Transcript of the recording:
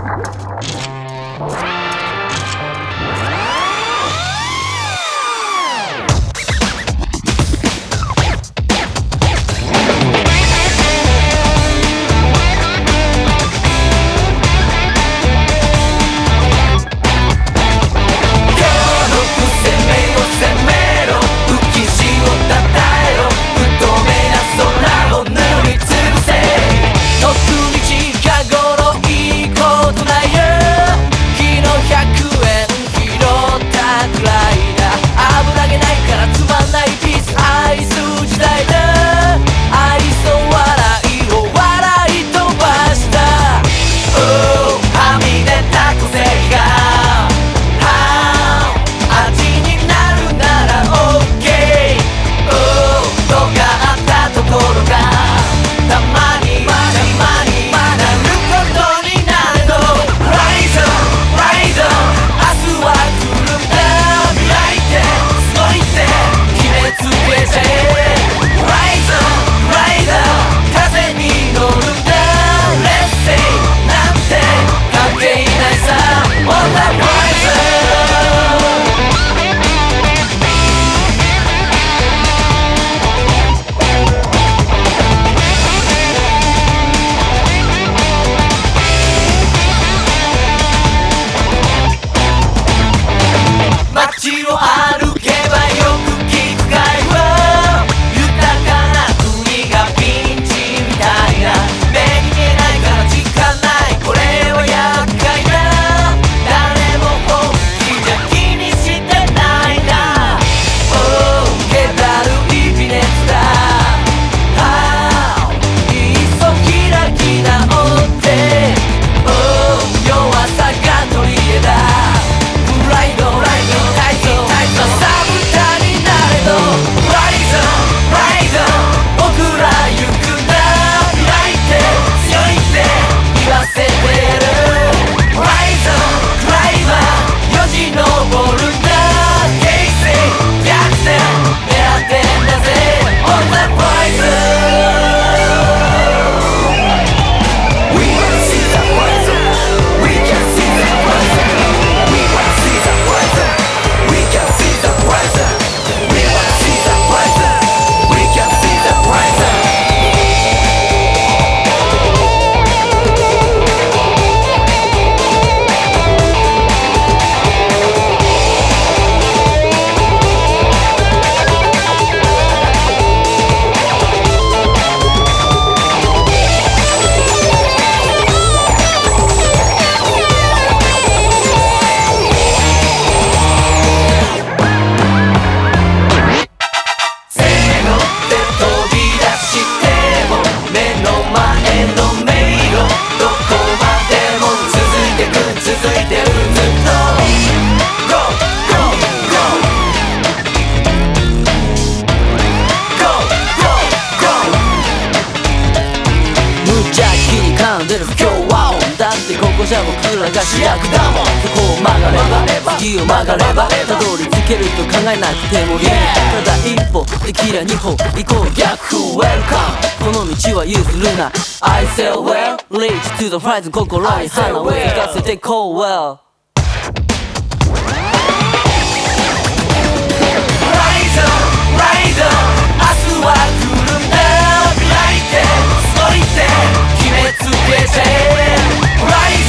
こじゃ僕らが主役だもん。そこを曲がれば次を曲がればたどり着けると考えなくてもいい。ただ一歩できりゃ二歩行こう逆風 Welcome この道は譲るな I say well Reach to the horizon 心に花を咲かせてこう well Rise on, rise on 明日は来るんだ開いてそいて決めつけて Rise